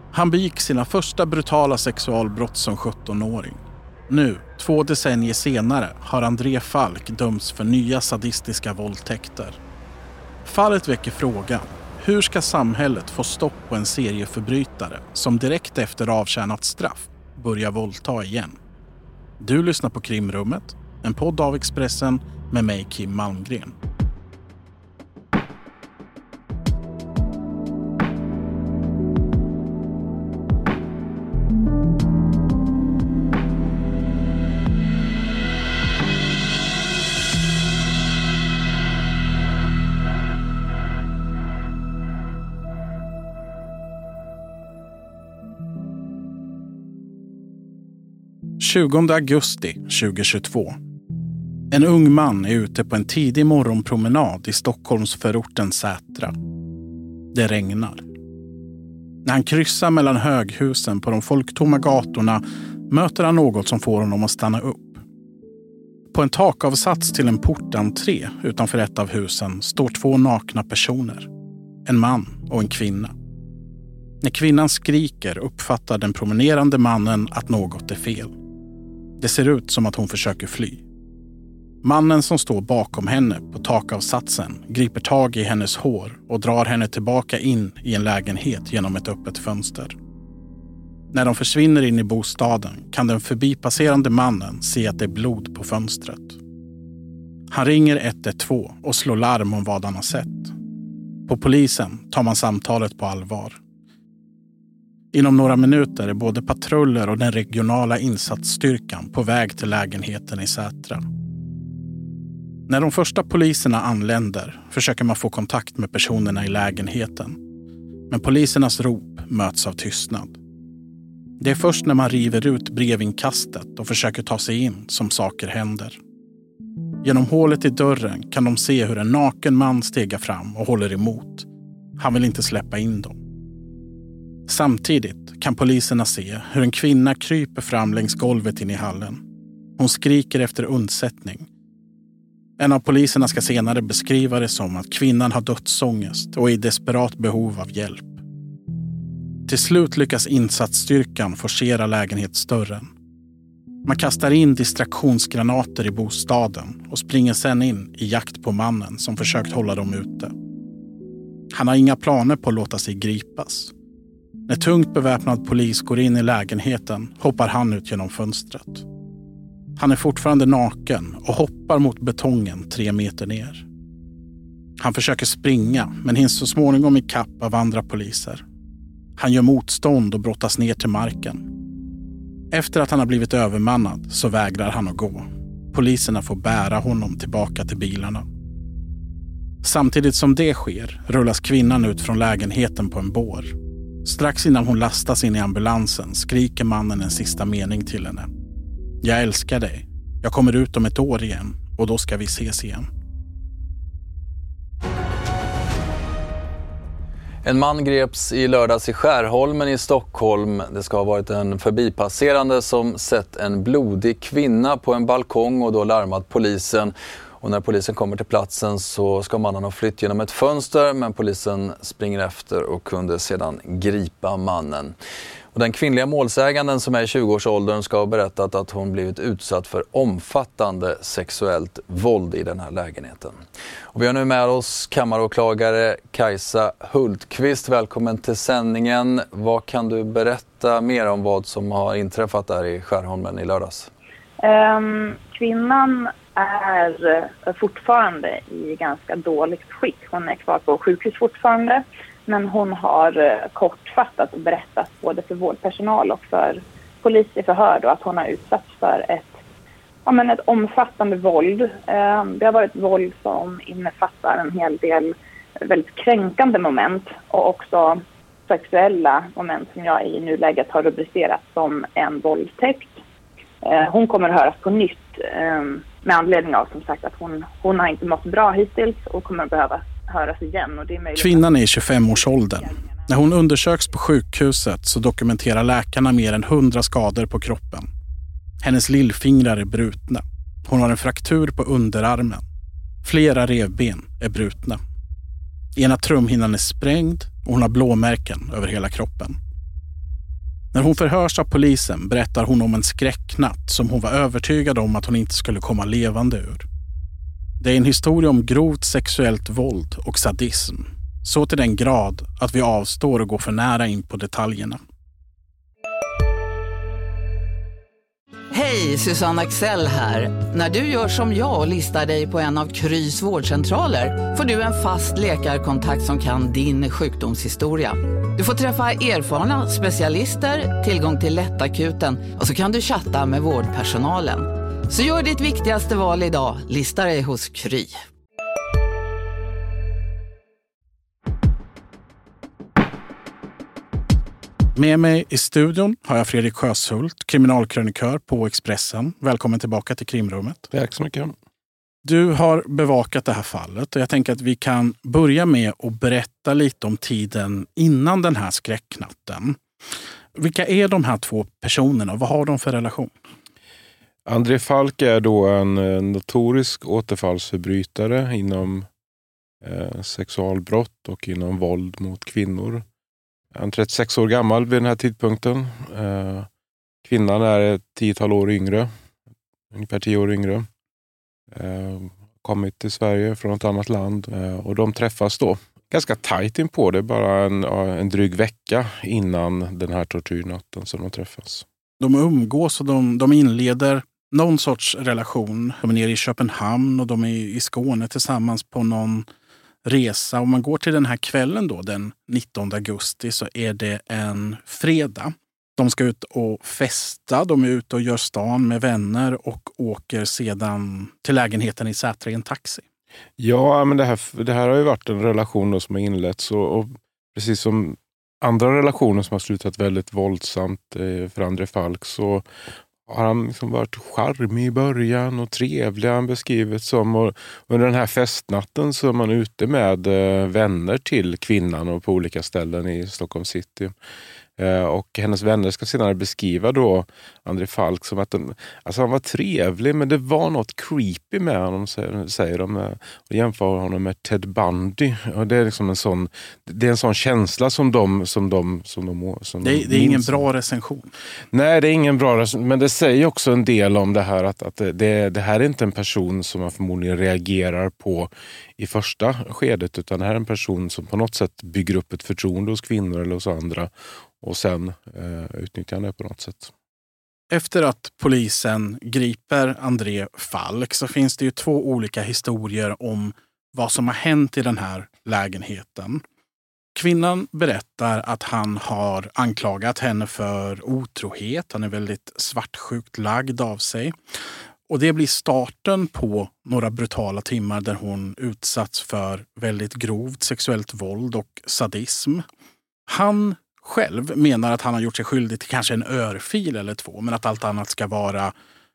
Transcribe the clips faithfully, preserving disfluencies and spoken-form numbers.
Han begick sina första brutala sexualbrott som sjuttonåring. Nu, två decennier senare, har André Falk dömts för nya sadistiska våldtäkter. Fallet väcker frågan: hur ska samhället få stopp på en serieförbrytare som direkt efter avtjänat straff börjar våldta igen? Du lyssnar på Krimrummet, en podd av Expressen med mig, Kim Malmgren. tjugonde augusti tjugohundratjugotvå. En ung man är ute på en tidig morgonpromenad i Stockholms förorten Sätra. Det regnar. När han kryssar mellan höghusen på de folktomma gatorna möter han något som får honom att stanna upp. På en takavsats till en portentré utanför ett av husen står två nakna personer. En man och en kvinna. När kvinnan skriker uppfattar den promenerande mannen att något är fel. Det ser ut som att hon försöker fly. Mannen som står bakom henne på takavsatsen griper tag i hennes hår och drar henne tillbaka in i en lägenhet genom ett öppet fönster. När de försvinner in i bostaden kan den förbipasserande mannen se att det är blod på fönstret. Han ringer ett ett två och slår larm om vad han har sett. På polisen tar man samtalet på allvar. Inom några minuter är både patruller och den regionala insatsstyrkan på väg till lägenheten i Sätra. När de första poliserna anländer försöker man få kontakt med personerna i lägenheten. Men polisernas rop möts av tystnad. Det är först när man river ut brevinkastet och försöker ta sig in som saker händer. Genom hålet i dörren kan de se hur en naken man stegar fram och håller emot. Han vill inte släppa in dem. Samtidigt kan poliserna se hur en kvinna kryper fram längs golvet in i hallen. Hon skriker efter undsättning. En av poliserna ska senare beskriva det som att kvinnan har dödsångest och är i desperat behov av hjälp. Till slut lyckas insatsstyrkan forcera lägenhetsdörren. Man kastar in distraktionsgranater i bostaden och springer sedan in i jakt på mannen som försökt hålla dem ute. Han har inga planer på att låta sig gripas. När tungt beväpnad polis går in i lägenheten hoppar han ut genom fönstret. Han är fortfarande naken och hoppar mot betongen tre meter ner. Han försöker springa men hinns så småningom i kapp av andra poliser. Han gör motstånd och brottas ner till marken. Efter att han har blivit övermannad så vägrar han att gå. Poliserna får bära honom tillbaka till bilarna. Samtidigt som det sker rullas kvinnan ut från lägenheten på en bår. Strax innan hon lastas in i ambulansen skriker mannen en sista mening till henne. Jag älskar dig. Jag kommer ut om ett år igen och då ska vi ses igen. En man greps i lördags i Skärholmen i Stockholm. Det ska ha varit en förbipasserande som sett en blodig kvinna på en balkong och då larmat polisen. Och när polisen kommer till platsen så ska mannen ha flytt genom ett fönster, men polisen springer efter och kunde sedan gripa mannen. Och den kvinnliga målsäganden som är i tjugoårsåldern ska ha berättat att hon blivit utsatt för omfattande sexuellt våld i den här lägenheten. Och vi har nu med oss kammaråklagare Kajsa Hultqvist. Välkommen till sändningen. Vad kan du berätta mer om vad som har inträffat där i Skärholmen i lördags? Um, kvinnan är fortfarande i ganska dåligt skick. Hon är kvar på sjukhus fortfarande. Men hon har kortfattat och berättat både för vårdpersonal och för polis i förhör då, att hon har utsatts för ett, ja, men ett omfattande våld. Eh, det har varit våld som innefattar en hel del väldigt kränkande moment och också sexuella moment som jag i nuläget har rubricerat som en våldtäkt. Eh, hon kommer att höras på nytt eh, med anledning av som sagt att hon, hon har inte mått bra hittills och kommer att behöva höras igen. Och det är möjligt. Kvinnan är i tjugofemårsåldern. När hon undersöks på sjukhuset så dokumenterar läkarna mer än hundra skador på kroppen. Hennes lillfingrar är brutna. Hon har en fraktur på underarmen. Flera revben är brutna. Ena trumhinnan är sprängd och hon har blåmärken över hela kroppen. När hon förhörs av polisen berättar hon om en skräcknatt som hon var övertygad om att hon inte skulle komma levande ur. Det är en historia om grovt sexuellt våld och sadism. Så till den grad att vi avstår och går för nära in på detaljerna. Hej, Susanne Axel här. När du gör som jag och listar dig på en av Krys vårdcentraler får du en fast läkarkontakt som kan din sjukdomshistoria. Du får träffa erfarna specialister, tillgång till lättakuten och så kan du chatta med vårdpersonalen. Så gör ditt viktigaste val idag, lista dig hos Kry. Med mig i studion har jag Fredrik Sjöshult, kriminalkrönikör på Expressen. Välkommen tillbaka till Krimrummet. Tack så mycket. Du har bevakat det här fallet och jag tänker att vi kan börja med att berätta lite om tiden innan den här skräcknatten. Vilka är de här två personerna och vad har de för relation? André Falk är då en notorisk återfallsförbrytare inom eh, sexualbrott och inom våld mot kvinnor. Han är trettiosex år gammal vid den här tidpunkten. Eh, kvinnan är ett tiotal år yngre. Ungefär tio år yngre. Eh, kommit till Sverige från ett annat land. Eh, och de träffas då ganska tajt in på det. Bara en, en dryg vecka innan den här tortyrnatten som de träffas. De umgås och de, de inleder någon sorts relation. De är nere i Köpenhamn och de är i Skåne tillsammans på någon resa. Om man går till den här kvällen då, den nittonde augusti, så är det en fredag. De ska ut och festa, de är ute och gör stan med vänner och åker sedan till lägenheten i Sätra i en taxi. Ja, men det här, det här har ju varit en relation då som har inletts och, och precis som andra relationer som har slutat väldigt våldsamt eh, för André Falk så har han liksom varit charmig i början och trevlig han beskrivit som. Och under den här festnatten så är man ute med eh, vänner till kvinnan och på olika ställen i Stockholm city. Eh, och hennes vänner ska senare beskriva då André Falk som att den, alltså han var trevlig men det var något creepy med honom, säger, säger de. Och jämför honom med Ted Bundy. Och det är liksom en sån, det är en sån känsla som de som de som de som det, de det är ingen bra recension. Nej, det är ingen bra recension, men det säger också en del om det här att, att det, det här är inte en person som man förmodligen reagerar på i första skedet, utan det här är en person som på något sätt bygger upp ett förtroende hos kvinnor eller hos andra och sen eh, utnyttjar det på något sätt. Efter att polisen griper André Falk så finns det ju två olika historier om vad som har hänt i den här lägenheten. Kvinnan berättar att han har anklagat henne för otrohet. Han är väldigt svartsjukt lagd av sig. Och det blir starten på några brutala timmar där hon utsatts för väldigt grovt sexuellt våld och sadism. Han själv menar att han har gjort sig skyldig till kanske en örfil eller två, men att allt annat ska vara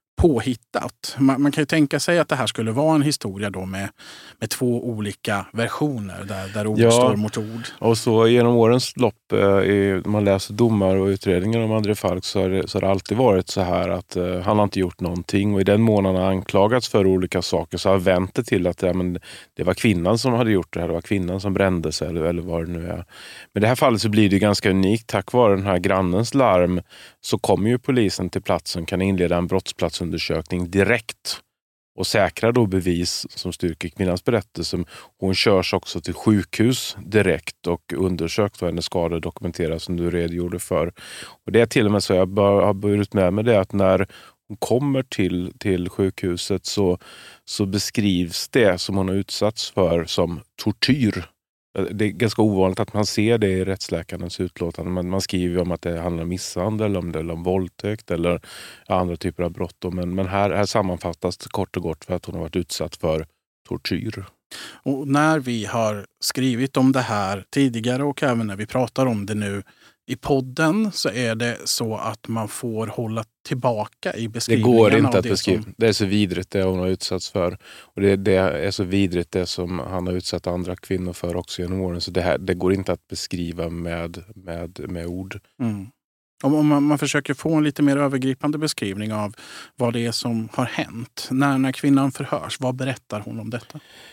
påhittat. Man, man kan ju tänka sig att det här skulle vara en historia då med, med två olika versioner där, där ord ja, står mot ord. Och så genom årens lopp, eh, i, man läser domar och utredningar om André Falk så har, det, så har det alltid varit så här att eh, han har inte gjort någonting och i den månaden har anklagats för olika saker så har vänt det till att ja, men det var kvinnan som hade gjort det här, det var kvinnan som brände sig eller, eller vad det nu är. Men i det här fallet så blir det ganska unikt. Tack vare den här grannens larm så kommer ju polisen till platsen, kan inleda en brottsplatsundersökning direkt och säkra då bevis som styrker kvinnans berättelse. Hon körs också till sjukhus direkt och undersökt vad hennes skador dokumenteras som du redogjorde för. Och det är till och med så jag har burit med mig det att när hon kommer till, till sjukhuset så, så beskrivs det som hon har utsatts för som tortyr. Det är ganska ovanligt att man ser det i rättsläkarens utlåtande. Men man skriver om att det handlar om misshandel, om det eller om våldtäkt eller andra typer av brott. Men, men här, här sammanfattas det kort och gott för att hon har varit utsatt för tortyr. Och när vi har skrivit om det här tidigare och även när vi pratar om det nu i podden så är det så att man får hålla tillbaka i beskrivningen. Det går inte att det beskriva. Som... Det är så vidrigt det hon har utsatts för. Och det, det är så vidrigt det som han har utsatt andra kvinnor för också genom åren. Så det, här, det går inte att beskriva med, med, med ord. Mm. Om man, man försöker få en lite mer övergripande beskrivning av vad det är som har hänt. När, när kvinnan förhörs, vad berättar hon om detta?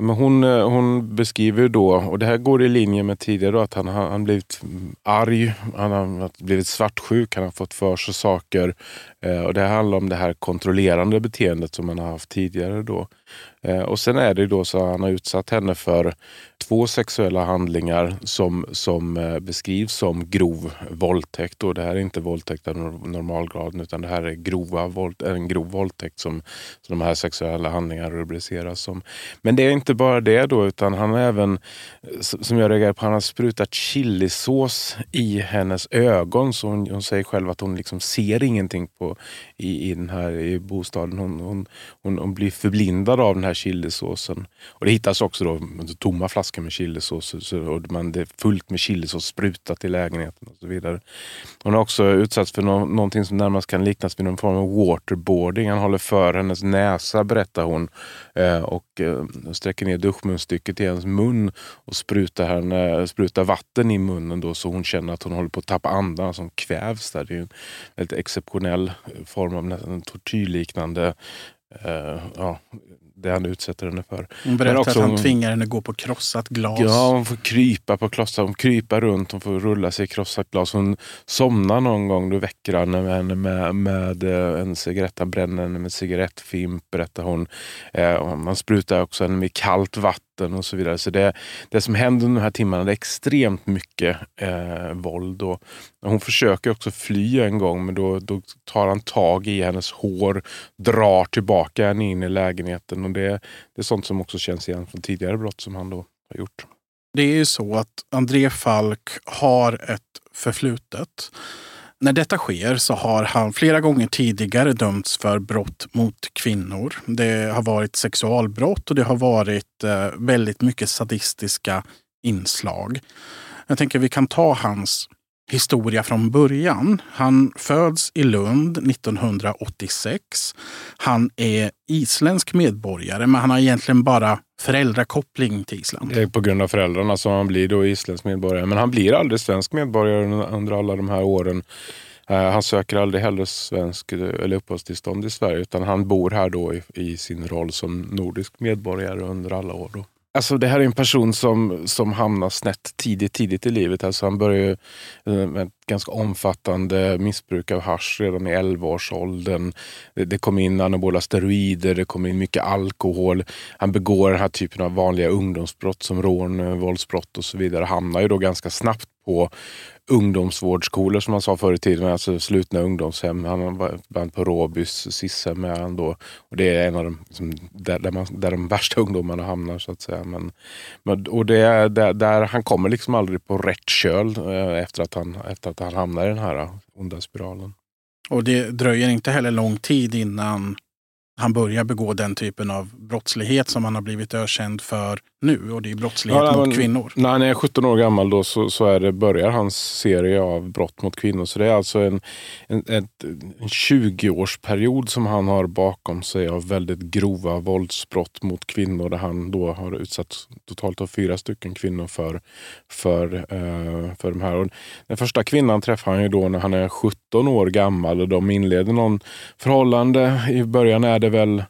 Men hon, hon beskriver då, och det här går i linje med tidigare då, att han har han blivit arg, han har blivit svartsjuk, han har fått för sig saker. Eh, och det handlar om det här kontrollerande beteendet som han har haft tidigare då. Eh, och sen är det då så att han har utsatt henne för två sexuella handlingar som, som eh, beskrivs som grov våldtäkt. Och det här är inte våldtäkt av normalgraden, utan det här är grova våld, en grov våldtäkt som, som de här sexuella handlingarna rubriceras som. Men det är inte bara det då, utan han har även, som jag reagerar på, han har sprutat chilisås i hennes ögon. Så hon, hon säger själv att hon liksom ser ingenting på, i, i den här i bostaden. Hon, hon, hon, hon blir förblindad av den här chilisåsen. Och det hittas också då tomma flaskor med chilisås. Så, och man, det är fullt med chilisås sprutat i lägenheten och så vidare. Hon har också utsatts för no, någonting som närmast kan liknas vid någon form av waterboarding. Han håller för hennes näsa, berättar hon. Eh, och eh, sträcker ner duschmunstycket i hennes mun och sprutar, henne, sprutar vatten i munnen då, så hon känner att hon håller på att tappa andan, som kvävs där. Det är en väldigt exceptionell form av nästan tortyrliknande uh, ja, det han utsätter henne för. Hon berättar också, att han tvingar henne gå på krossat glas. Ja, hon får krypa på krossat, hon kryper runt, hon får rulla sig i krossat glas. Hon somnar någon gång, då väcker han henne med, med en cigarett, han bränner henne med cigarettfimp, berättar hon. Eh, man sprutar också henne med kallt vatten och så vidare. Så det, det som händer under de här timmarna, det är extremt mycket eh, våld. Och hon försöker också fly en gång, men då, då tar han tag i hennes hår, drar tillbaka henne in i lägenheten. Och det, det är sånt som också känns igen från tidigare brott som han då har gjort. Det är ju så att André Falk har ett förflutet. När detta sker så har han flera gånger tidigare dömts för brott mot kvinnor. Det har varit sexualbrott och det har varit eh, väldigt mycket sadistiska inslag. Jag tänker vi kan ta hans historia från början. Han föds i Lund nittonhundraåttiosex. Han är isländsk medborgare, men han har egentligen bara föräldrakoppling till Island. Det är på grund av föräldrarna som han blir då isländsk medborgare. Men han blir aldrig svensk medborgare under alla de här åren. Han söker aldrig heller svensk eller uppehållstillstånd i Sverige, utan han bor här då i, i sin roll som nordisk medborgare under alla år då. Alltså det här är en person som, som hamnar snett tidigt, tidigt i livet. Alltså han börjar med ett ganska omfattande missbruk av hasch redan i elva-årsåldern. Det, det kom in anabola steroider, det kom in mycket alkohol. Han begår den här typen av vanliga ungdomsbrott som rån, våldsbrott och så vidare. Hamnar ju då ganska snabbt på ungdomsvårdsskolor som man sa förr i tiden, alltså slutna ungdomshem. Han var på Råbys Sisshem med han då. Och det är en av de liksom, där, där, man, där de värsta ungdomarna hamnar så att säga. Men, men, och det är där, där han kommer liksom aldrig på rätt köl eh, efter, att han, efter att han hamnar i den här onda spiralen. Och det dröjer inte heller lång tid innan han börjar begå den typen av brottslighet som han har blivit ökänd för nu. Och det är brottslighet ja, mot men, kvinnor. När han är sjutton år gammal då så, så är det, börjar hans serie av brott mot kvinnor. Så det är alltså en, en, en, en tjugo-årsperiod som han har bakom sig av väldigt grova våldsbrott mot kvinnor. Där han då har utsatt totalt av fyra stycken kvinnor för, för, uh, för de här. Och den första kvinnan träffar han ju då när han är sjutton år gammal. Och de inleder någon förhållande. I början är det väl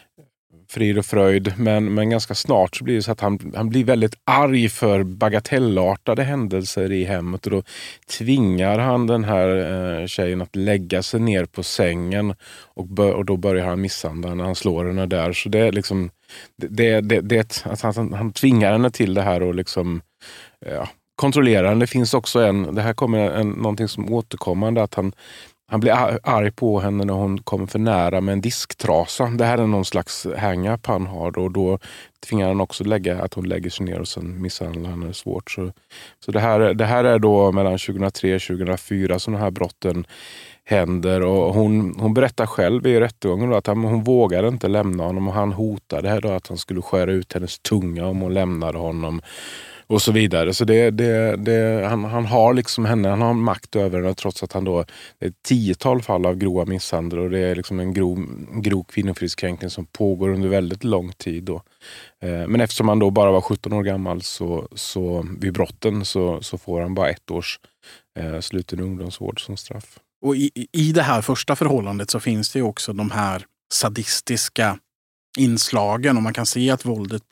frid och fröjd, men, men ganska snart så blir det så att han, han blir väldigt arg för bagatellartade händelser i hemmet, och då tvingar han den här eh, tjejen att lägga sig ner på sängen och, bör, och då börjar han misshandla när han slår henne där. Så det är liksom det, det, det, att han, han tvingar henne till det här och liksom ja, kontrollerar henne. Det finns också en, det här kommer en, någonting som återkommande, att han Han blir arg på henne när hon kommer för nära med en disktrasa. Det här är någon slags hang-up han har. Och då tvingar han också lägga att hon lägger sig ner och sen misshandlar henne svårt. Så, så det, här, det här är då mellan tjugohundratre och tjugohundrafyra som de här brotten händer. Och hon, hon berättar själv i rättegången då att han, hon vågade inte lämna honom. Och han hotade här då att han skulle skära ut hennes tunga om hon lämnade honom. Och så vidare. Så det, det, det, han, han har liksom henne, han har makt över henne, trots att han då, det är ett tiotal fall av grova misshandel, och det är liksom en grov, grov kvinnofridskränkning som pågår under väldigt lång tid då. Eh, men eftersom han då bara var sjutton år gammal så, så vid brotten så, så får han bara ett års eh, sluten ungdomsvård som straff. Och i, i det här första förhållandet så finns det ju också de här sadistiska inslagen, och man kan se att våldet blir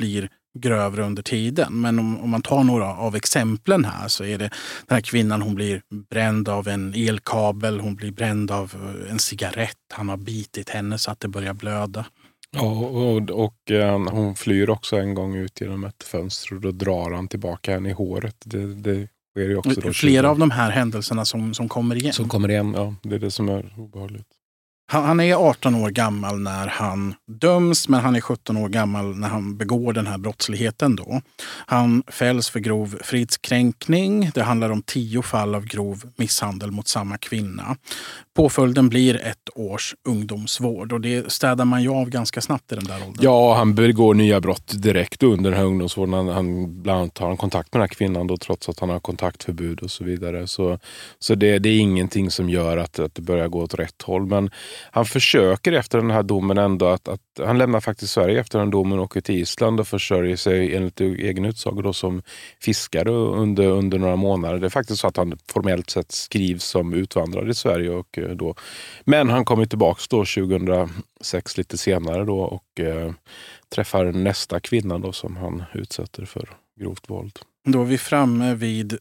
grövre under tiden. Men om, om man tar några av exemplen här så är det den här kvinnan, hon blir bränd av en elkabel, hon blir bränd av en cigarett, han har bitit henne så att det börjar blöda. Ja, och, och eh, hon flyr också en gång ut genom ett fönster och då drar han tillbaka henne i håret. Det, det sker ju också då. Flera av de här händelserna som, som kommer igen. Som kommer igen, ja. Det är det som är obehagligt. Han, han är arton år gammal när han döms, men han är sjutton år gammal när han begår den här brottsligheten då. Han fälls för grov fridskränkning. Det handlar om tio fall av grov misshandel mot samma kvinna. Påföljden blir ett års ungdomsvård och det städar man ju av ganska snabbt i den där åldern. Ja, han begår nya brott direkt under den här ungdomsvården. Han, han bland annat har en kontakt med den här kvinnan då, trots att han har kontaktförbud och så vidare. Så, så det, det är ingenting som gör att, att det börjar gå åt rätt håll. Men han försöker efter den här domen ändå att, att han lämnar faktiskt Sverige efter den domen och åker till Island och försörjer sig enligt egen utsago då som fiskare under, under några månader. Det är faktiskt så att han formellt sett skrivs som utvandrare i Sverige och då. Men han kommer tillbaka då tjugohundrasex lite senare då och eh, träffar nästa kvinna då som han utsätter för grovt våld. Då är vi framme vid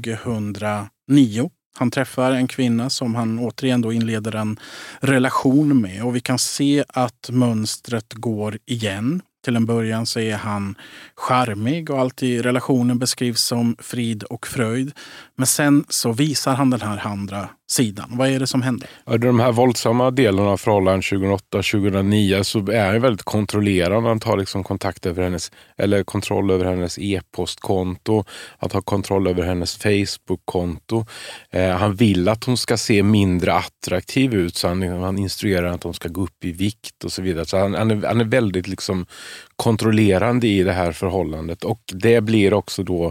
tjugohundranio. Han träffar en kvinna som han återigen då inleder en relation med och vi kan se att mönstret går igen. Till en början så är han charmig och allt i relationen beskrivs som frid och fröjd. Men sen så visar han den här andra sidan. Vad är det som händer? Ja, de här våldsamma delarna av förhållanden tjugohundraåtta tjugohundranio så är han väldigt kontrollerande. Han tar liksom kontakt över hennes, eller kontroll över hennes e-postkonto. Att ha kontroll över hennes Facebook-konto. Eh, han vill att hon ska se mindre attraktiv ut så han, han instruerar att hon ska gå upp i vikt och så vidare. Så han, han, är, han är väldigt liksom kontrollerande i det här förhållandet och det blir också då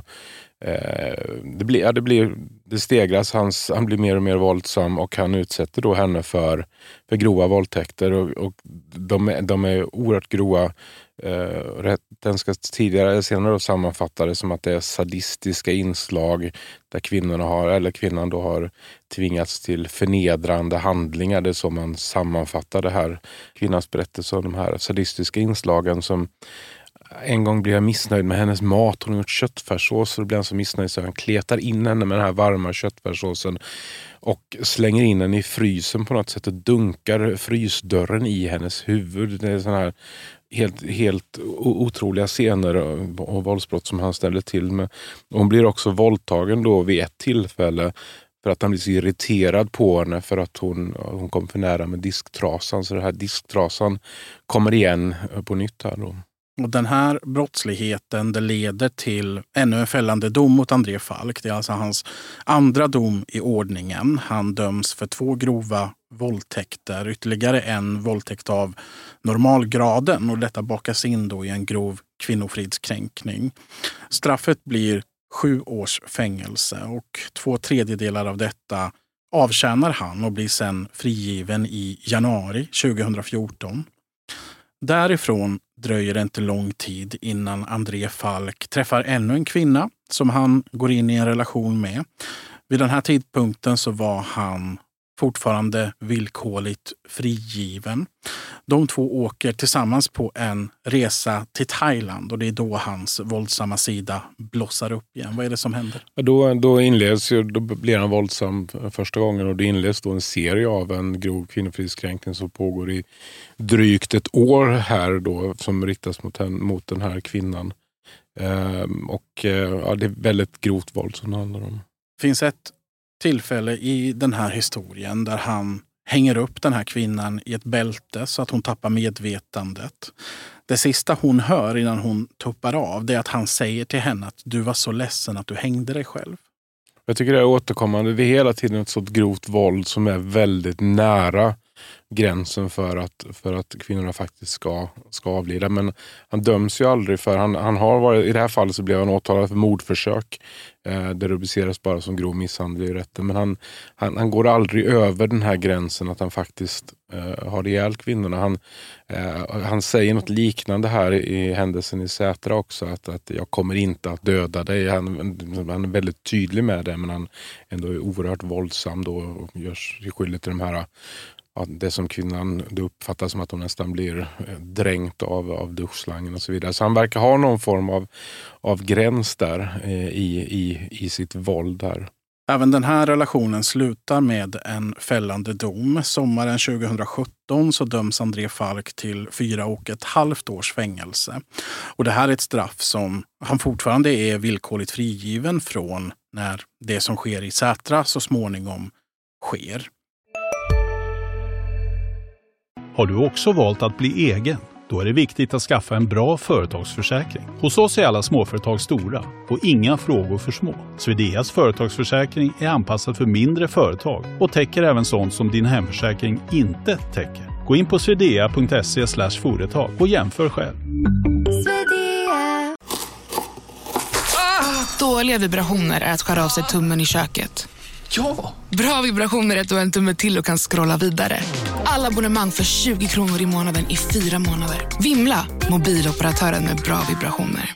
eh, det, blir, ja, det, blir, det stegras, hans, han blir mer och mer våldsam och han utsätter då henne för, för grova våldtäkter och, och de, är, de är oerhört grova. Eh, den ska tidigare eller senare då sammanfatta det som att det är sadistiska inslag där kvinnorna har, eller kvinnan då har tvingats till förnedrande handlingar. Det är så man sammanfattar det här kvinnans berättelse om de här sadistiska inslagen som en gång blir jag missnöjd med hennes mat. Hon har gjort köttfärssås och då blir han så missnöjd så han kletar in henne med den här varma köttfärssåsen och slänger in henne i frysen på något sätt och dunkar frysdörren i hennes huvud. Det är sån här helt, helt otroliga scener och, och våldsbrott som han ställer till med. Hon blir också våldtagen då vid ett tillfälle för att han blir så irriterad på henne för att hon, hon kom för nära med disktrasan. Så det här disktrasan kommer igen på nytt här då. Och den här brottsligheten det leder till ännu en fällande dom mot André Falk. Det är alltså hans andra dom i ordningen. Han döms för två grova våldtäkter, ytterligare en våldtäkt av normalgraden och detta bakas in då i en grov kvinnofridskränkning. Straffet blir sju års fängelse och två tredjedelar av detta avtjänar han och blir sedan frigiven i januari tjugohundrafjorton. Därifrån dröjer det inte lång tid innan André Falk träffar ännu en kvinna som han går in i en relation med. Vid den här tidpunkten så var han fortfarande villkorligt frigiven. De två åker tillsammans på en resa till Thailand och det är då hans våldsamma sida blossar upp igen. Vad är det som händer? Då, då inleds ju, då blir han våldsam första gången och det inleds då en serie av en grov kvinnofridskränkning som pågår i drygt ett år här då som riktas mot, henne, mot den här kvinnan. Ehm, och ja, det är väldigt grovt våld som det handlar om. Finns ett tillfälle i den här historien där han hänger upp den här kvinnan i ett bälte så att hon tappar medvetandet. Det sista hon hör innan hon tuppar av det är att han säger till henne att du var så ledsen att du hängde dig själv. Jag tycker det är återkommande. Det är hela tiden ett sådant grovt våld som är väldigt nära gränsen för att, för att kvinnorna faktiskt ska, ska avlida. Men han döms ju aldrig för, han, han har varit, i det här fallet så blev han åtalad för mordförsök. Eh, det rubriceras bara som grov misshandel i rätten. Men han, han, han går aldrig över den här gränsen att han faktiskt eh, har ihjäl kvinnorna. Han, eh, han säger något liknande här i händelsen i Sätra också. Att, att jag kommer inte att döda dig. Han, han är väldigt tydlig med det men han ändå är oerhört våldsam då och gör sig skyldig till de här ja, det som kvinnan det uppfattas som att hon nästan blir dränkt av, av duschslangen och så vidare. Så han verkar ha någon form av, av gräns där eh, i, i, i sitt våld här. Även den här relationen slutar med en fällande dom. Sommaren tjugohundrasjutton så döms André Falk till fyra och ett halvt års fängelse. Och det här är ett straff som han fortfarande är villkorligt frigiven från när det som sker i Sätra så småningom sker. Har du också valt att bli egen? Då är det viktigt att skaffa en bra företagsförsäkring. Hos oss är alla småföretag stora och inga frågor för små. Swedeas företagsförsäkring är anpassad för mindre företag och täcker även sånt som din hemförsäkring inte täcker. Gå in på swedea punkt se slash företag och jämför själv. Ah, dåliga vibrationer är att skära av sig tummen i köket. Ja! Bra vibrationer är att du har en tumme till och kan scrolla vidare. Alla abonnemang för tjugo kronor i månaden i fyra månader. Vimla, mobiloperatören med bra vibrationer.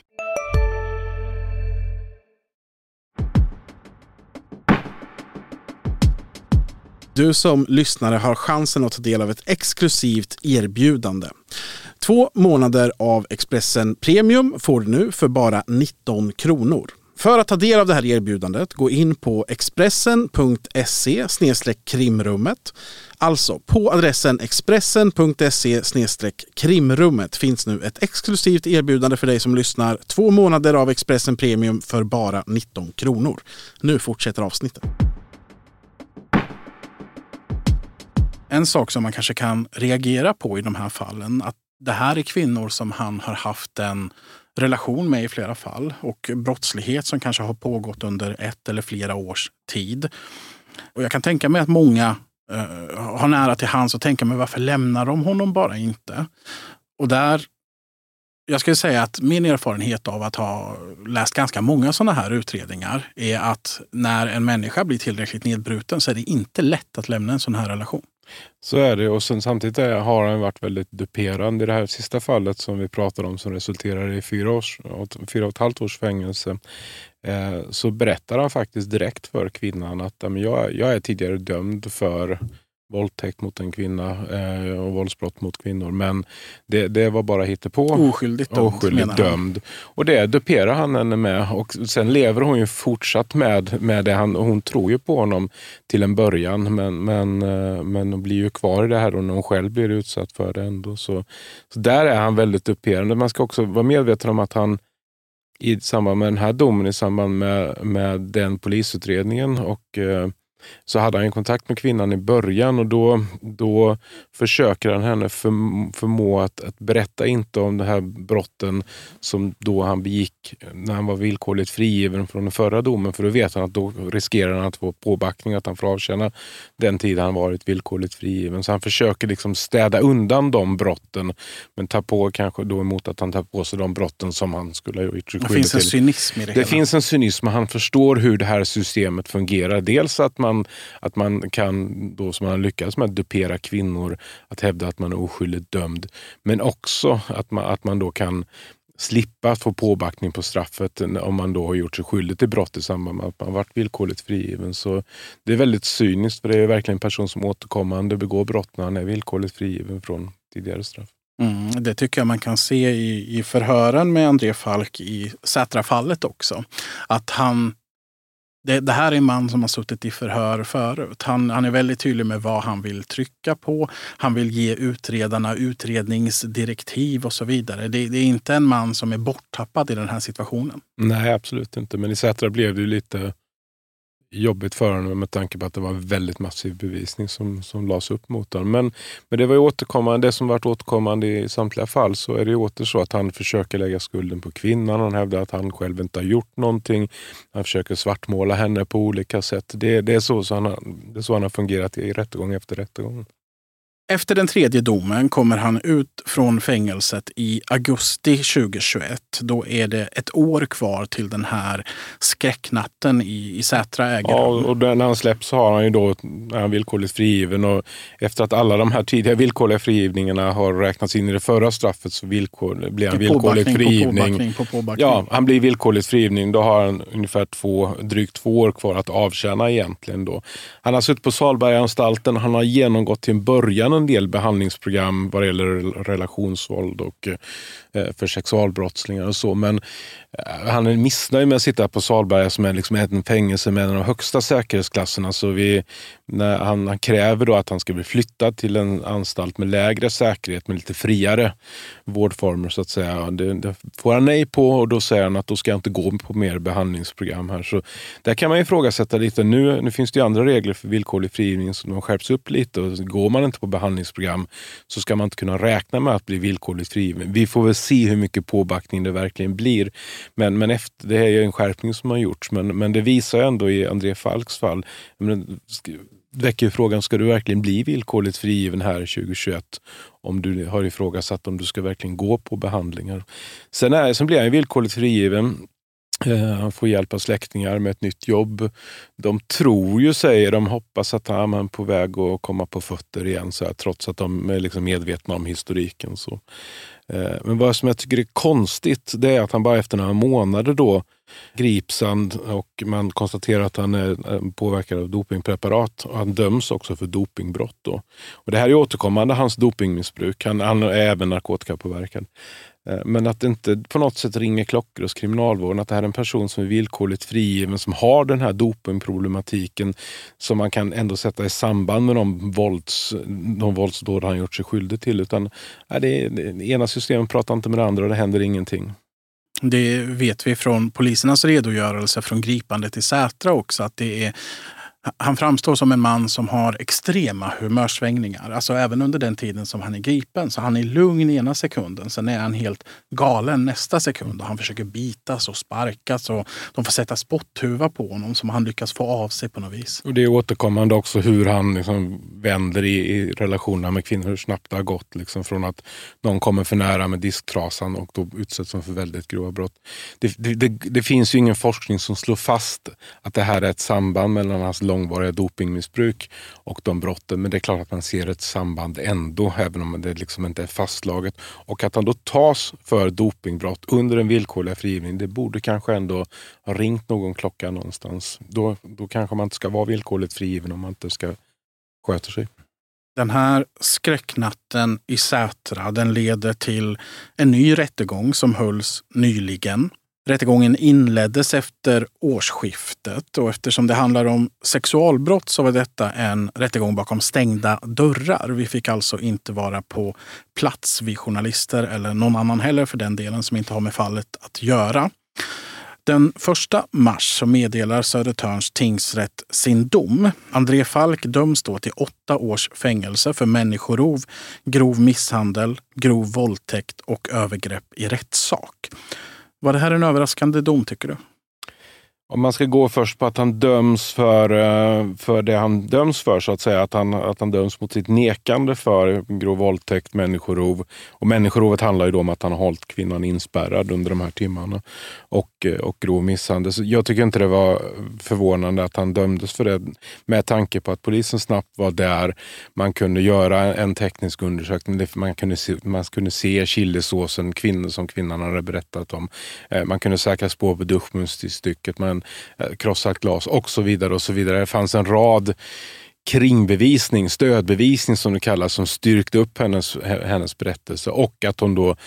Du som lyssnare har chansen att ta del av ett exklusivt erbjudande. Två månader av Expressen Premium får du nu för bara nitton kronor. För att ta del av det här erbjudandet, gå in på expressen punkt se slash krimrummet. Alltså på adressen expressen punkt se slash krimrummet finns nu ett exklusivt erbjudande för dig som lyssnar. Två månader av Expressen Premium för bara nitton kronor. Nu fortsätter avsnittet. En sak som man kanske kan reagera på i de här fallen, att det här är kvinnor som han har haft en relation med i flera fall och brottslighet som kanske har pågått under ett eller flera års tid. Och jag kan tänka mig att många uh, har nära till hands och tänker mig varför lämnar de honom bara inte? Och där, jag skulle säga att min erfarenhet av att ha läst ganska många sådana här utredningar är att när en människa blir tillräckligt nedbruten så är det inte lätt att lämna en sån här relation. Så är det, och sen samtidigt har han varit väldigt duperande i det här sista fallet som vi pratade om som resulterar i fyra, års, fyra och ett halvt års fängelse. Eh, så berättar han faktiskt direkt för kvinnan att jag, jag är tidigare dömd för våldtäkt mot en kvinna eh, och våldsbrott mot kvinnor. Men det, det var bara hittepå. Oskyldigt dömd. Oskyldigt dömd. Och det duperar han henne med. Och sen lever hon ju fortsatt med, med det. Han, hon tror ju på honom till en början. Men, men, men hon blir ju kvar i det här och när hon själv blir utsatt för det ändå. Så, så där är han väldigt duperande. Man ska också vara medveten om att han i samband med den här domen, i samband med, med den polisutredningen och eh, så hade han en kontakt med kvinnan i början och då, då försöker han henne för, förmå att, att berätta inte om det här brotten som då han begick när han var villkorligt frigiven från den förra domen, för då vet han att då riskerar han att få påbackning, att han får avtjäna den tid han varit villkorligt frigiven. Så han försöker liksom städa undan de brotten, men tar på kanske då emot att han tar på sig de brotten som han skulle ha gjort. Det finns en cynism i det, det hela. Det finns en cynism, han förstår hur det här systemet fungerar. Dels att man att man kan, då som man lyckas med att dupera kvinnor, att hävda att man är oskyldigt dömd. Men också att man, att man då kan slippa få påbackning på straffet om man då har gjort sig skyldig till brott i samband med att man varit villkorligt frigiven. Så det är väldigt cyniskt, för det är verkligen en person som återkommande begår brott när han är villkorligt frigiven från tidigare straff. Mm, det tycker jag man kan se i, i förhören med André Falk i Sätra-fallet också. Att han Det, det här är en man som har suttit i förhör förut. Han, han är väldigt tydlig med vad han vill trycka på. Han vill ge utredarna utredningsdirektiv och så vidare. Det, det är inte en man som är borttappad i den här situationen. Nej, absolut inte. Men i Sätra blev det ju lite jobbigt för honom med tanke på att det var väldigt massiv bevisning som, som lades upp mot honom. Men, men det var ju återkommande, det som varit återkommande i samtliga fall, så är det ju åter så att han försöker lägga skulden på kvinnan. Han hävdar att han själv inte har gjort någonting. Han försöker svartmåla henne på olika sätt. Det, det, är, så, så han har, det är så han har fungerat i rättegång efter rättegång. Efter den tredje domen kommer han ut från fängelset i augusti tjugohundratjugoett. Då är det ett år kvar till den här skräcknatten i, i Sätra äger rum. Ja, och när han släpps så har han ju då han villkorligt frigiven. Och efter att alla de här tidiga villkorliga frigivningarna har räknats in i det förra straffet så villkor, blir han villkorligt frigivning. På på ja, han blir villkorligt frigivning. Då har han ungefär två, drygt två år kvar att avtjäna egentligen då. Han har suttit på Salbergaanstalten. Han har genomgått till en början en del behandlingsprogram vad det gäller relationsvåld och eh, för sexualbrottslingar och så. Men eh, han är missnöjd med att sitta på Salberga som är liksom en fängelse med en av de högsta säkerhetsklasserna. Så vi, när han, han kräver då att han ska bli flyttad till en anstalt med lägre säkerhet med lite friare vårdformer så att säga. Det, det får han nej på och då säger han att då ska jag inte gå på mer behandlingsprogram här. Så där kan man ifrågasätta lite. Nu, nu finns det ju andra regler för villkorlig frigivning som de skärps upp lite och går man inte på behandlingsprogram så ska man inte kunna räkna med att bli villkorligt frigiven. Vi får väl se hur mycket påbackning det verkligen blir. Men, men efter, det är ju en skärpning som har gjorts. Men, men det visar ändå i André Falks fall. Men, väcker ju frågan, ska du verkligen bli villkorligt frigiven här tjugohundratjugoett om du har ifrågasatt om du ska verkligen gå på behandlingar. Sen, är, sen blir han villkorligt frigiven. Han får hjälp av släktingar med ett nytt jobb. De tror ju, säger de, hoppas att han är på väg att komma på fötter igen så här, trots att de är liksom medvetna om historiken. Så. Men vad som jag tycker är konstigt det är att han bara efter några månader då grips han och man konstaterar att han är påverkad av dopingpreparat och han döms också för dopingbrott då. Och det här är återkommande hans dopingmissbruk. Han, han är även narkotikapåverkad. Men att det inte på något sätt ringer klockor hos kriminalvården att det här är en person som är villkorligt frigiven som har den här dopingproblematiken som man kan ändå sätta i samband med de, vålds, de våldsdåd han gjort sig skyldig till. Utan ja, det, det ena systemet pratar inte med det andra och det händer ingenting. Det vet vi från polisernas redogörelse från gripandet i Sätra också att det är han framstår som en man som har extrema humörsvängningar. Alltså även under den tiden som han är gripen. Så han är lugn ena sekunden. Sen är han helt galen nästa sekund. Och han försöker bitas och sparkas. Och de får sätta spotthuva på honom som han lyckas få av sig på något vis. Och det är återkommande också hur han liksom vänder i, i relationerna med kvinnor. Hur snabbt det har gått liksom från att någon kommer för nära med disktrasan och då utsätts de för väldigt grova brott. Det, det, det, det finns ju ingen forskning som slår fast att det här är ett samband mellan hans långvariga dopingmissbruk och de brotten. Men det är klart att man ser ett samband ändå, även om det liksom inte är fastslaget. Och att han då tas för dopingbrott under en villkorlig frigivning, det borde kanske ändå ha ringt någon klocka någonstans. Då, då kanske man inte ska vara villkorligt frigiven om man inte ska sköta sig. Den här skräcknatten i Sätra, den leder till en ny rättegång som hölls nyligen. Rättegången inleddes efter årsskiftet och eftersom det handlar om sexualbrott så var detta en rättegång bakom stängda dörrar. Vi fick alltså inte vara på plats, vi journalister eller någon annan heller för den delen som inte har med fallet att göra. Den första mars så meddelar Södertörns tingsrätt sin dom. André Falk döms då till åtta års fängelse för människorov, grov misshandel, grov våldtäkt och övergrepp i rättssak. Var det här en överraskande dom tycker du? Om man ska gå först på att han döms för, för det han döms för så att säga. Att han, att han döms mot sitt nekande för grov våldtäkt, människorov. Och människorovet handlar ju då om att han har hållit kvinnan inspärrad under de här timmarna. Och, och grov misshandel. Så jag tycker inte det var förvånande att han dömdes för det. Med tanke på att polisen snabbt var där. Man kunde göra en teknisk undersökning. Man kunde se, man kunde se chillisåsen, kvinnor som kvinnan hade berättat om. Man kunde säkra spår på duschmunstycket. Man krossat glas och så vidare och så vidare. Det fanns en rad kringbevisning, stödbevisning som det kallas, som styrkte upp hennes, hennes berättelse och att hon då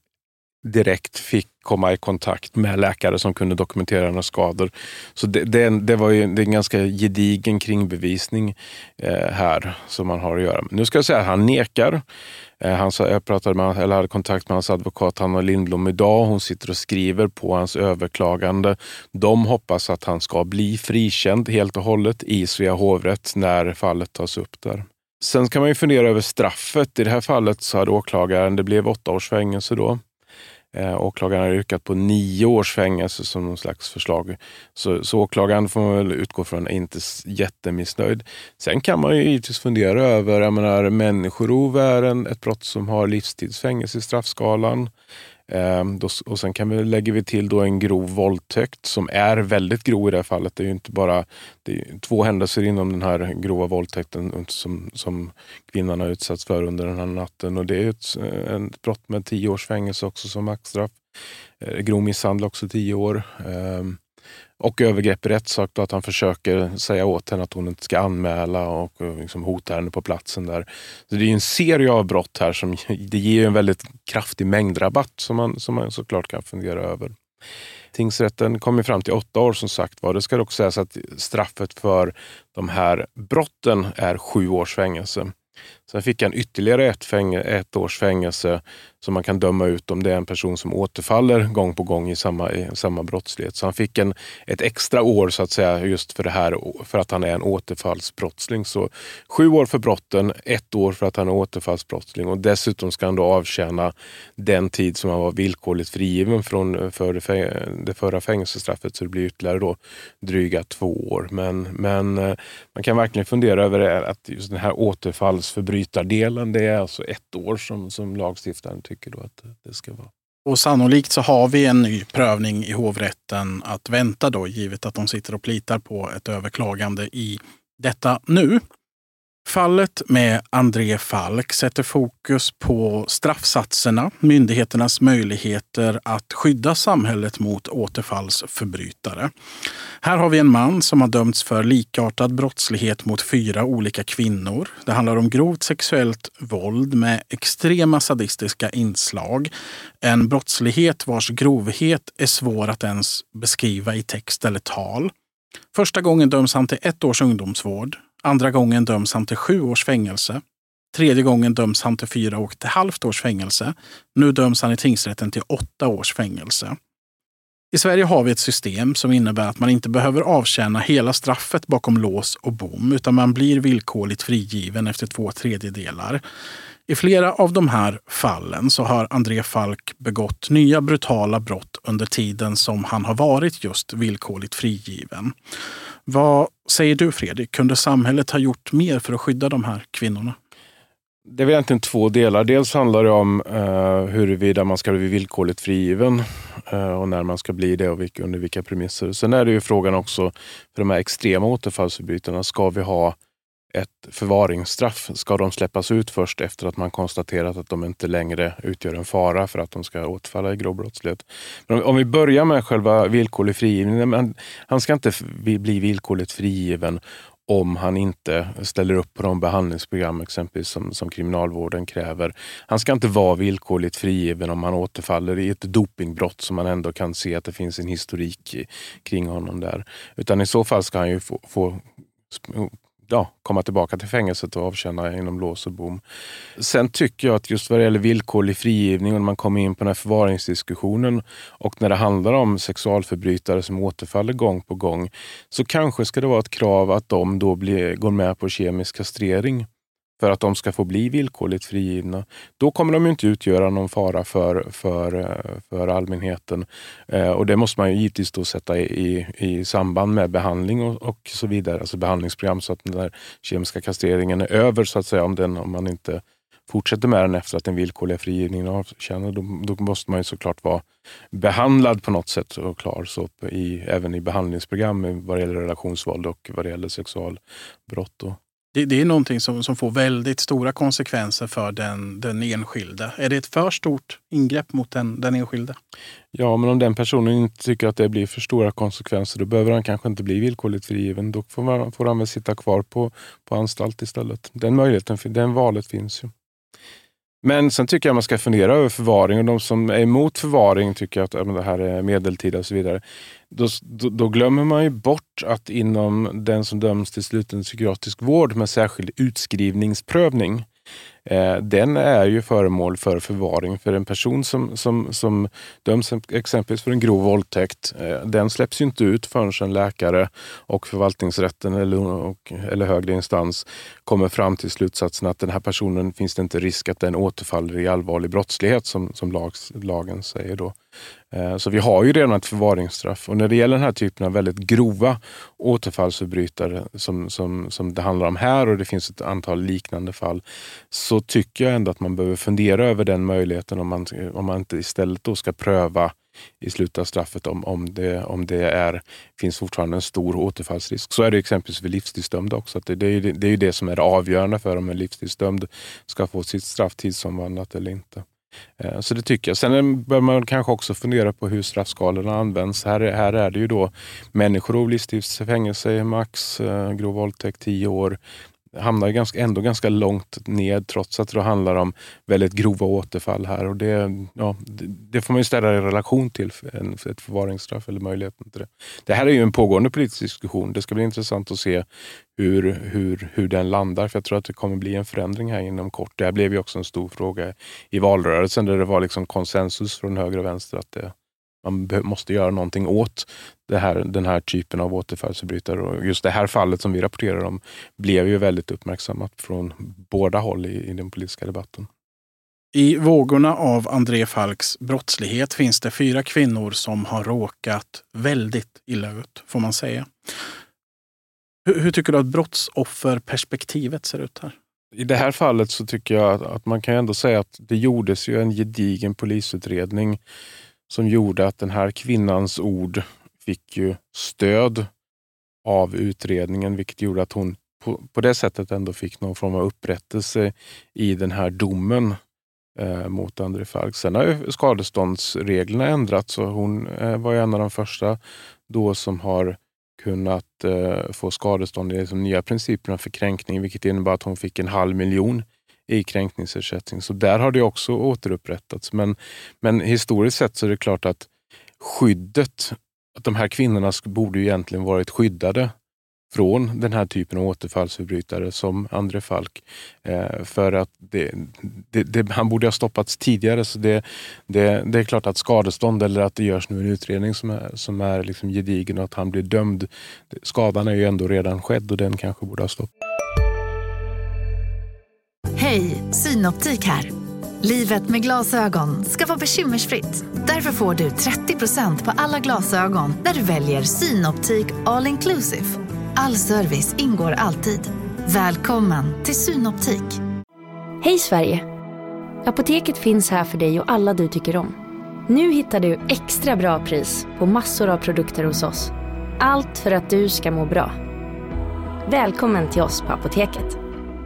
direkt fick komma i kontakt med läkare som kunde dokumentera hennes skador. Så det, det, det var ju det är en ganska gedigen kringbevisning eh, här som man har att göra. Nu ska jag säga att han nekar. Eh, han sa, jag pratade med, eller hade kontakt med hans advokat Hanna Lindblom idag. Hon sitter och skriver på hans överklagande. De hoppas att han ska bli frikänd helt och hållet i Svea hovrätt när fallet tas upp där. Sen kan man ju fundera över straffet. I det här fallet så hade åklagaren, det blev åtta års fängelse då. Eh, åklagaren har yrkat på nio års fängelse som någon slags förslag. Så, så åklagaren får man väl utgå från är inte jättemissnöjd. Sen kan man ju givetvis fundera över, jag menar, människorov är en, ett brott som har livstidsfängelse i straffskalan. Eh, då, och sen kan vi, lägger vi till då en grov våldtäkt som är väldigt grov i det här fallet. Det är ju inte bara det är två händelser inom den här grova våldtäkten som, som kvinnan har utsatts för under den här natten. Och det är ett, ett brott med tio års fängelse också som maxstraff. Eh, grov misshandel också tio år. Eh, och övergrepp i rättssak då, att han försöker säga åt henne att hon inte ska anmäla och liksom hota henne på platsen där. Så det är ju en serie av brott här som det ger en väldigt kraftig mängdrabatt som man, som man såklart kan fundera över. Tingsrätten kommer fram till åtta år som sagt var. Det ska också sägas att straffet för de här brotten är sju års fängelse. Sen fick han ytterligare ett, fäng- ett års fängelse som man kan döma ut om det är en person som återfaller gång på gång i samma, i samma brottslighet. Så han fick en, ett extra år så att säga just för det här, för att han är en återfallsbrottsling. Så sju år för brotten, ett år för att han är återfallsbrottsling, och dessutom ska han då avtjäna den tid som han var villkorligt frigiven från för det, fäng- det förra fängelsestraffet, så det blir ytterligare då dryga två år. Men, men man kan verkligen fundera över det, att just den här återfallsförbrytardelen, det är alltså ett år som, som lagstiftaren tycker då att det ska vara. Och sannolikt så har vi en ny prövning i hovrätten att vänta då, givet att de sitter och plitar på ett överklagande i detta nu. Fallet med André Falk sätter fokus på straffsatserna, myndigheternas möjligheter att skydda samhället mot återfallsförbrytare. Här har vi en man som har dömts för likartad brottslighet mot fyra olika kvinnor. Det handlar om grovt sexuellt våld med extrema sadistiska inslag. En brottslighet vars grovhet är svår att ens beskriva i text eller tal. Första gången döms han till ett års ungdomsvård. Andra gången döms han till sju års fängelse. Tredje gången döms han till fyra och ett halvt års fängelse. Nu döms han i tingsrätten till åtta års fängelse. I Sverige har vi ett system som innebär att man inte behöver avtjäna hela straffet bakom lås och bom, utan man blir villkorligt frigiven efter två tredjedelar. I flera av de här fallen så har André Falk begått nya brutala brott under tiden som han har varit just villkorligt frigiven. Vad säger du, Fredrik? Kunde samhället ha gjort mer för att skydda de här kvinnorna? Det är egentligen två delar. Dels handlar det om uh, huruvida man ska bli villkorligt frigiven uh, och när man ska bli det och vilka, under vilka premisser. Sen är det ju frågan också för de här extrema återfallsförbrytarna. Ska vi ha ett förvaringsstraff? Ska de släppas ut först efter att man konstaterat att de inte längre utgör en fara för att de ska återfalla i grov brottslighet? Men om, om vi börjar med själva villkorlig frigivning. Men han ska inte bli villkorligt frigiven om han inte ställer upp på de behandlingsprogram exempelvis som, som kriminalvården kräver. Han ska inte vara villkorligt frigiven om han återfaller i ett dopingbrott som man ändå kan se att det finns en historik kring honom där. Utan i så fall ska han ju få, få ja, komma tillbaka till fängelset och avtjäna inom lås och bom. Sen tycker jag att just vad det gäller villkorlig frigivning och när man kommer in på den här förvaringsdiskussionen och när det handlar om sexualförbrytare som återfaller gång på gång, så kanske ska det vara ett krav att de då blir, går med på kemisk kastrering för att de ska få bli villkorligt frigivna. Då kommer de ju inte utgöra någon fara för, för, för allmänheten. Eh, och det måste man ju givetvis då sätta i, i samband med behandling och, och så vidare. Alltså behandlingsprogram så att den där kemiska kastreringen är över så att säga. Om, den, om man inte fortsätter med den efter att den villkorliga frigivningen avtjänar, då, då måste man ju såklart vara behandlad på något sätt och klar så i, även i behandlingsprogram vad det gäller relationsvåld och vad det gäller sexualbrott då. Det, det är någonting som, som får väldigt stora konsekvenser för den, den enskilde. Är det ett för stort ingrepp mot den, den enskilde? Ja, men om den personen inte tycker att det blir för stora konsekvenser, då behöver han kanske inte bli villkorligt frigiven. Då får, man, får han väl sitta kvar på, på anstalt istället. Den möjligheten, den valet finns ju. Men sen tycker jag man ska fundera över förvaring, och de som är emot förvaring tycker att ja, men det här är medeltida och så vidare. Då, då, då glömmer man ju bort att inom den som döms till sluten psykiatrisk vård med särskild utskrivningsprövning Eh, den är ju föremål för förvaring för en person som, som, som döms exempelvis för en grov våldtäkt. Eh, den släpps ju inte ut förrän en läkare och förvaltningsrätten eller, och, eller högre instans kommer fram till slutsatsen att den här personen finns det inte risk att den återfaller i allvarlig brottslighet som, som lags, lagen säger då. Så vi har ju redan ett förvaringsstraff, och när det gäller den här typen av väldigt grova återfallsförbrytare som, som, som det handlar om här, och det finns ett antal liknande fall, så tycker jag ändå att man behöver fundera över den möjligheten om man, om man inte istället då ska pröva i slutet av straffet om, om, det, om det är, finns fortfarande en stor återfallsrisk. Så är det exempelvis för livstidsdömda också. Att det, det, är ju, det är ju det som är avgörande för om en livstidsdömd ska få sitt straff tidsomvandlat eller inte. Så det tycker jag. Sen bör man kanske också fundera på hur straffskalorna används. Här, här är det ju då människor livstidsfängelse, max, grov våldtäkt tio år. Hamnar ganska, ändå ganska långt ned trots att det handlar om väldigt grova återfall här. Och det, ja, det, det får man ju ställa i relation till en, ett förvaringsstraff eller möjligheten till det. Det här är ju en pågående politisk diskussion. Det ska bli intressant att se hur, hur, hur den landar. För jag tror att det kommer bli en förändring här inom kort. Det här blev ju också en stor fråga i valrörelsen där det var liksom konsensus från höger och vänster att det, man måste göra någonting åt det här, den här typen av återfallsförbrytare. Och just det här fallet som vi rapporterar om blev ju väldigt uppmärksammat från båda håll i, i den politiska debatten. I vågorna av André Falks brottslighet finns det fyra kvinnor som har råkat väldigt illa ut, får man säga. Hur, hur tycker du att brottsofferperspektivet ser ut här? I det här fallet så tycker jag att, att man kan ändå säga att det gjordes ju en gedigen polisutredning som gjorde att den här kvinnans ord fick ju stöd av utredningen, vilket gjorde att hon på, på det sättet ändå fick någon form av upprättelse i den här domen eh, mot André Falk. Sen har ju skadeståndsreglerna ändrats, så hon eh, var ju en av de första då som har kunnat eh, få skadestånd i de nya principerna för kränkning, vilket innebär att hon fick en halv miljon i kränkningsersättning. Så där har det också återupprättats. Men, men historiskt sett så är det klart att skyddet, att de här kvinnorna borde ju egentligen varit skyddade från den här typen av återfallsförbrytare som André Falk. Eh, för att det, det, det, han borde ha stoppats tidigare, så det, det, det är klart att skadestånd eller att det görs nu en utredning som är, som är liksom gedigen och att han blir dömd. Skadan är ju ändå redan skedd och den kanske borde ha stoppats. Hej, Synoptik här. Livet med glasögon ska vara bekymmersfritt. Därför får du trettio procent på alla glasögon när du väljer Synoptik All Inclusive. All service ingår alltid. Välkommen till Synoptik. Hej Sverige! Apoteket finns här för dig och alla du tycker om. Nu hittar du extra bra pris på massor av produkter hos oss. Allt för att du ska må bra. Välkommen till oss på Apoteket.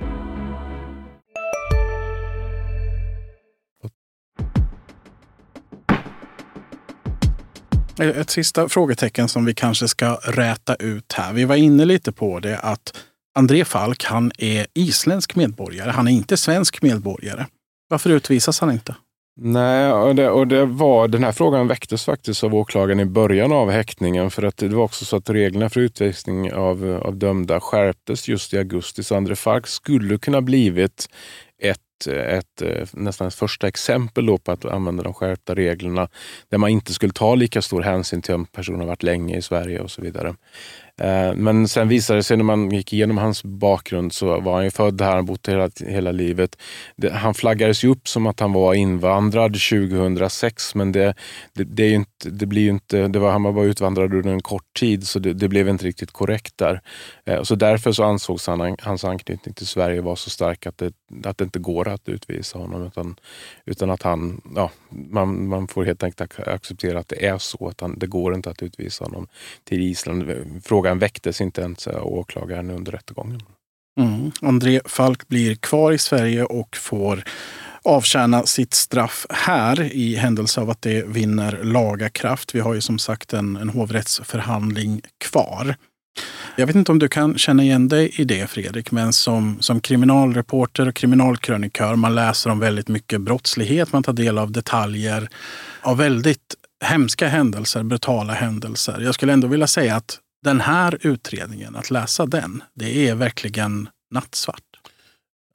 Ett sista frågetecken som vi kanske ska räta ut här. Vi var inne lite på det att André Falk, han är isländsk medborgare. Han är inte svensk medborgare. Varför utvisas han inte? Nej, och det, och det var, den här frågan väcktes faktiskt av åklagaren i början av häktningen, för att det var också så att reglerna för utvisning av, av dömda skärptes just i augusti. Så André Falk skulle kunna blivit ett Ett, nästan ett första exempel då på att använda de skärpta reglerna där man inte skulle ta lika stor hänsyn till om personen har varit länge i Sverige och så vidare. Men sen visade det sig när man gick igenom hans bakgrund så var han ju född här, han bott hela, hela livet. Det, han flaggades ju upp som att han var invandrad tjugohundrasex, men det, det, det, är ju inte, det blir ju inte, det var, han var bara utvandrad under en kort tid, så det, det blev inte riktigt korrekt där. Så därför så ansågs han, hans anknytning till Sverige var så stark att det, att det inte går att utvisa honom, utan, utan att han, ja, man, man får helt enkelt acceptera att det är så, att han, det går inte att utvisa honom till Island. Frågan väcktes inte ens av åklagaren under rättegången. Mm. André Falk blir kvar i Sverige och får avtjäna sitt straff här i händelse av att det vinner laga kraft. Vi har ju som sagt en, en hovrättsförhandling kvar. Jag vet inte om du kan känna igen dig i det, Fredrik, men som, som kriminalreporter och kriminalkrönikör, man läser om väldigt mycket brottslighet, man tar del av detaljer av väldigt hemska händelser, brutala händelser. Jag skulle ändå vilja säga att den här utredningen, att läsa den, det är verkligen nattsvart.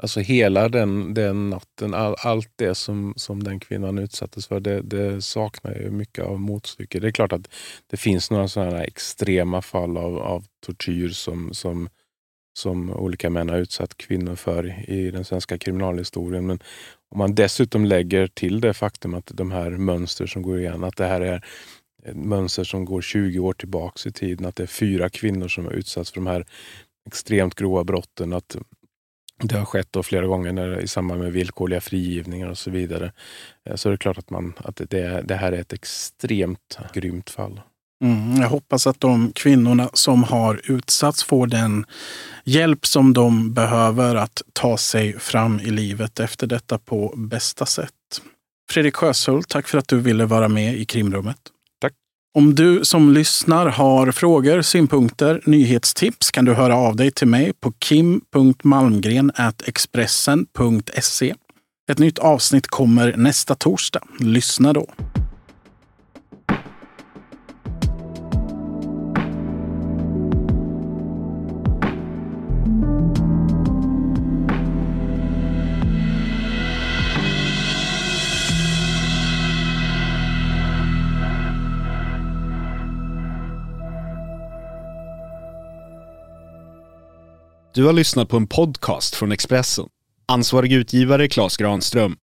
Alltså hela den, den natten, all, allt det som, som den kvinnan utsattes för, det, det saknar ju mycket av motstycke. Det är klart att det finns några sådana här extrema fall av, av tortyr som, som, som olika män har utsatt kvinnor för i den svenska kriminalhistorien. Men om man dessutom lägger till det faktum att de här mönster som går igen, att det här är mönster som går tjugo år tillbaka i tiden, att det är fyra kvinnor som har utsatts för de här extremt grova brotten, att det har skett då flera gånger när, i samband med villkorliga frigivningar och så vidare. Så det är klart att, man, att det, det här är ett extremt grymt fall. Mm, jag hoppas att de kvinnorna som har utsatts får den hjälp som de behöver att ta sig fram i livet efter detta på bästa sätt. Fredrik Sjöshult, tack för att du ville vara med i Krimrummet. Tack. Om du som lyssnar har frågor, synpunkter, nyhetstips kan du höra av dig till mig på kim punkt malmgren at expressen punkt se. Ett nytt avsnitt kommer nästa torsdag. Lyssna då. Du har lyssnat på en podcast från Expressen. Ansvarig utgivare Claes Granström.